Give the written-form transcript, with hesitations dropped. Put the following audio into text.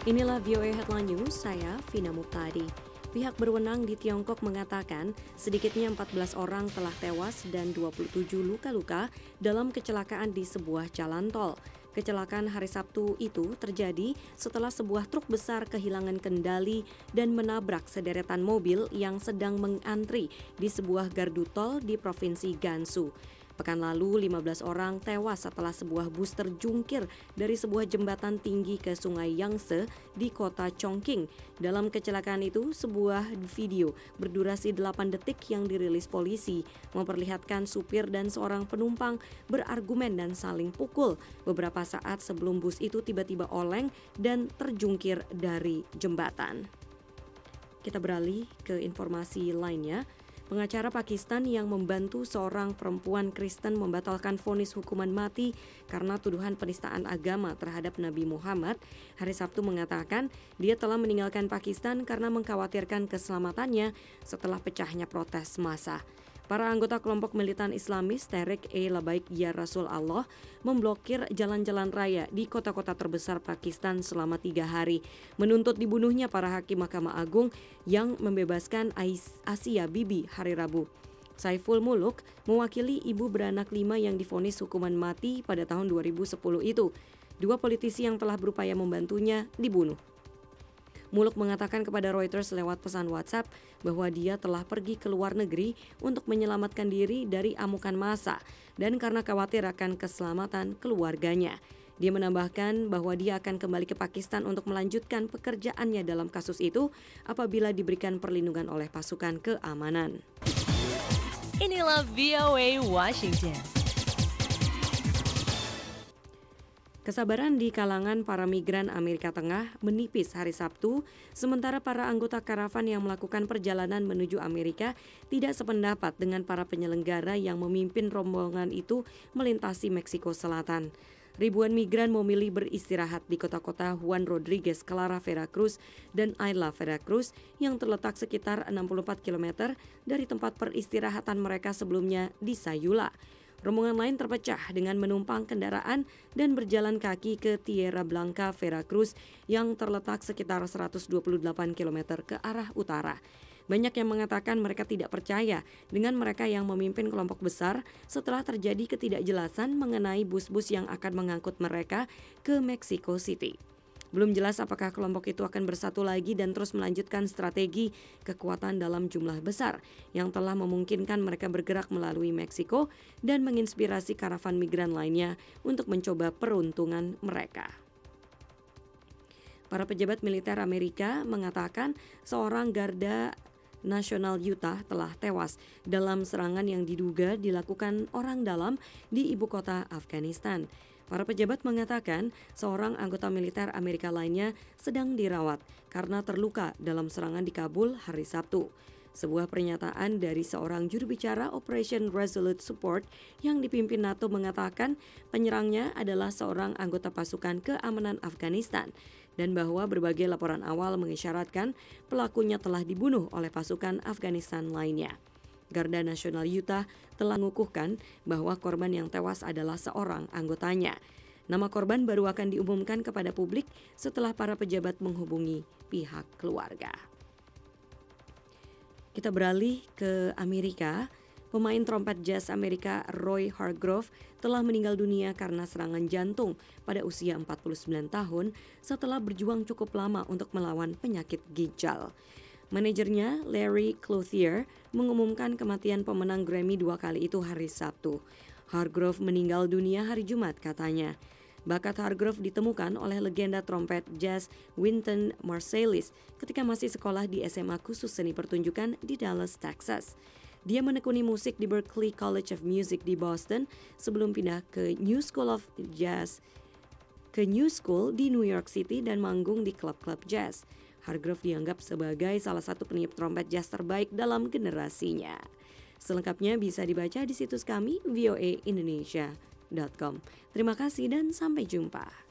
Inilah VOA Headline News, saya Vina Muptadi. Pihak berwenang di Tiongkok mengatakan sedikitnya 14 orang telah tewas dan 27 luka-luka dalam kecelakaan di sebuah jalan tol. Kecelakaan hari Sabtu itu terjadi setelah sebuah truk besar kehilangan kendali dan menabrak sederetan mobil yang sedang mengantri di sebuah gardu tol di Provinsi Gansu. Pekan lalu, 15 orang tewas setelah sebuah bus terjungkir dari sebuah jembatan tinggi ke Sungai Yangtze di kota Chongqing. Dalam kecelakaan itu, sebuah video berdurasi 8 detik yang dirilis polisi memperlihatkan supir dan seorang penumpang berargumen dan saling pukul beberapa saat sebelum bus itu tiba-tiba oleng dan terjungkir dari jembatan. Kita beralih ke informasi lainnya. Pengacara Pakistan yang membantu seorang perempuan Kristen membatalkan vonis hukuman mati karena tuduhan penistaan agama terhadap Nabi Muhammad, hari Sabtu mengatakan dia telah meninggalkan Pakistan karena mengkhawatirkan keselamatannya setelah pecahnya protes massa. Para anggota kelompok militan Islamis Tehreek-e-Labaik Ya Rasul Allah memblokir jalan-jalan raya di kota-kota terbesar Pakistan selama 3 hari, menuntut dibunuhnya para hakim Mahkamah Agung yang membebaskan Asia Bibi hari Rabu. Saiful Muluk mewakili ibu beranak 5 yang divonis hukuman mati pada tahun 2010 itu. 2 politisi yang telah berupaya membantunya dibunuh. Muluk mengatakan kepada Reuters lewat pesan WhatsApp bahwa dia telah pergi ke luar negeri untuk menyelamatkan diri dari amukan massa dan karena khawatir akan keselamatan keluarganya. Dia menambahkan bahwa dia akan kembali ke Pakistan untuk melanjutkan pekerjaannya dalam kasus itu apabila diberikan perlindungan oleh pasukan keamanan. Inilah VOA Washington. Kesabaran di kalangan para migran Amerika Tengah menipis hari Sabtu, sementara para anggota karavan yang melakukan perjalanan menuju Amerika tidak sependapat dengan para penyelenggara yang memimpin rombongan itu melintasi Meksiko Selatan. Ribuan migran memilih beristirahat di kota-kota Juan Rodriguez, Clara, Veracruz, dan Ayla, Veracruz yang terletak sekitar 64 km dari tempat peristirahatan mereka sebelumnya di Sayula. Rombongan lain terpecah dengan menumpang kendaraan dan berjalan kaki ke Tierra Blanca, Veracruz yang terletak sekitar 128 km ke arah utara. Banyak yang mengatakan mereka tidak percaya dengan mereka yang memimpin kelompok besar setelah terjadi ketidakjelasan mengenai bus-bus yang akan mengangkut mereka ke Mexico City. Belum jelas apakah kelompok itu akan bersatu lagi dan terus melanjutkan strategi kekuatan dalam jumlah besar yang telah memungkinkan mereka bergerak melalui Meksiko dan menginspirasi karavan migran lainnya untuk mencoba peruntungan mereka. Para pejabat militer Amerika mengatakan seorang garda nasional Utah telah tewas dalam serangan yang diduga dilakukan orang dalam di ibu kota Afghanistan. Para pejabat mengatakan seorang anggota militer Amerika lainnya sedang dirawat karena terluka dalam serangan di Kabul hari Sabtu. Sebuah pernyataan dari seorang juru bicara Operation Resolute Support yang dipimpin NATO mengatakan penyerangnya adalah seorang anggota pasukan keamanan Afghanistan dan bahwa berbagai laporan awal mengisyaratkan pelakunya telah dibunuh oleh pasukan Afghanistan lainnya. Garda Nasional Utah telah mengukuhkan bahwa korban yang tewas adalah seorang anggotanya. Nama korban baru akan diumumkan kepada publik setelah para pejabat menghubungi pihak keluarga. Kita beralih ke Amerika. Pemain trompet jazz Amerika Roy Hargrove telah meninggal dunia karena serangan jantung pada usia 49 tahun setelah berjuang cukup lama untuk melawan penyakit ginjal. Manajernya Larry Clothier mengumumkan kematian pemenang Grammy 2 kali itu hari Sabtu. Hargrove meninggal dunia hari Jumat katanya. Bakat Hargrove ditemukan oleh legenda trompet jazz Wynton Marsalis ketika masih sekolah di SMA khusus seni pertunjukan di Dallas, Texas. Dia menekuni musik di Berklee College of Music di Boston sebelum pindah ke New School di New York City dan manggung di klub-klub jazz. Hargrove dianggap sebagai salah satu peniup trompet jazz terbaik dalam generasinya. Selengkapnya bisa dibaca di situs kami voaindonesia.com. Terima kasih dan sampai jumpa.